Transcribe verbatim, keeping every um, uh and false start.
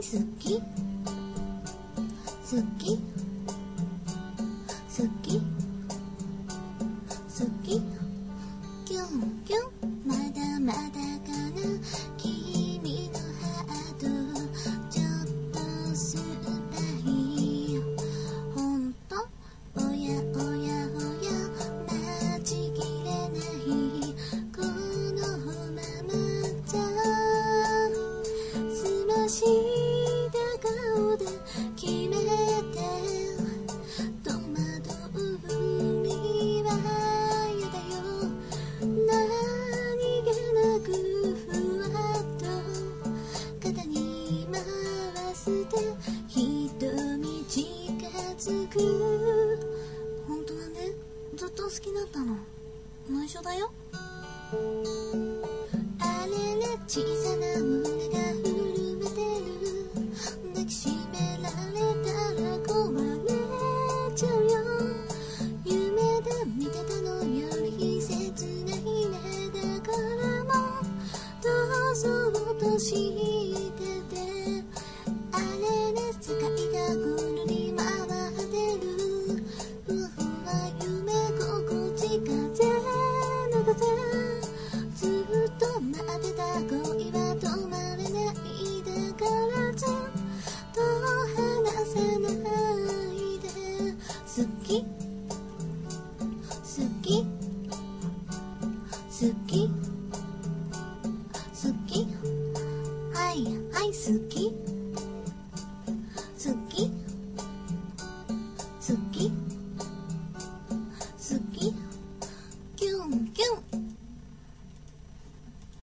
好き好き好き好きキュンキュンまだまだかな君のハートちょっと酸っぱいほんとおやおやおや待ちきれないこのままじゃすました顔で決めて戸惑う君はやだよ何気なくふわっと肩に回して瞳近づく本当はねずっと好きだったの内緒だよあれれ小さな胸が震えてる抱きしめられたら壊れちゃうよ夢で見てたのより切ないねだからもうどうぞとしててあれれ世界がぐるり回ってるふふわ夢心地風の風ずっと待ってた恋は止まれないだからずっと離さないで好き好き好き好きはいはい好き